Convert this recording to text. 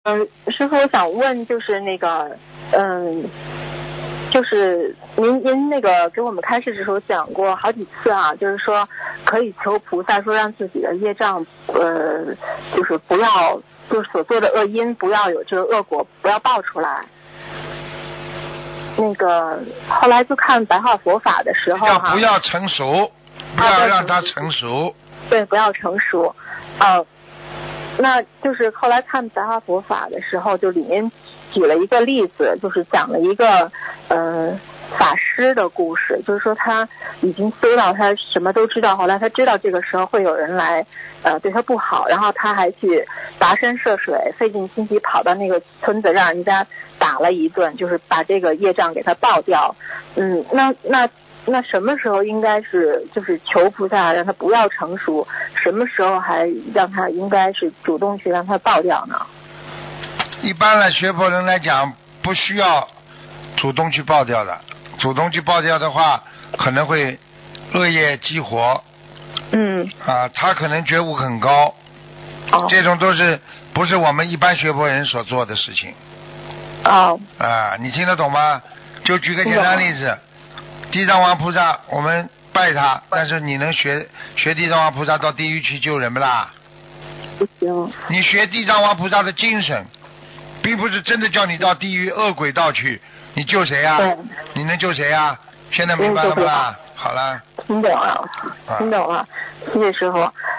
师傅，我想问，就是那个，就是您那个给我们开示的时候讲过好几次啊，就是说可以求菩萨说让自己的业障，就是不要，就是所做的恶因不要有这个恶果，不要报出来。那个后来就看白话佛法的时候不要成熟，不要让它成熟。 对，不要成熟。那就是后来看白话佛法的时候，就里面举了一个例子，就是讲了一个法师的故事，就是说他已经修到他什么都知道，后来他知道这个时候会有人来对他不好，然后他还去跋山涉水，费尽心机跑到那个村子让人家打了一顿，就是把这个业障给他报掉。那什么时候应该是就是求菩萨让他不要成熟，什么时候还让他应该是主动去让他报掉呢？ 一般来学佛人来讲，不需要主动去报掉的，主动去报掉的话，可能会恶业激活。他可能觉悟很高。这种都是不是我们一般学佛人所做的事情。你听得懂吗？就举个简单例子。地藏王菩萨，我们拜他，但是你能学地藏王菩萨到地狱去救人不啦？ 不行。 你学地藏王菩萨的精神，并不是真的叫你到地狱恶鬼道去，你救谁啊？你能救谁啊？现在明白了不啦？好了。 听懂了，听懂了，谢谢师傅。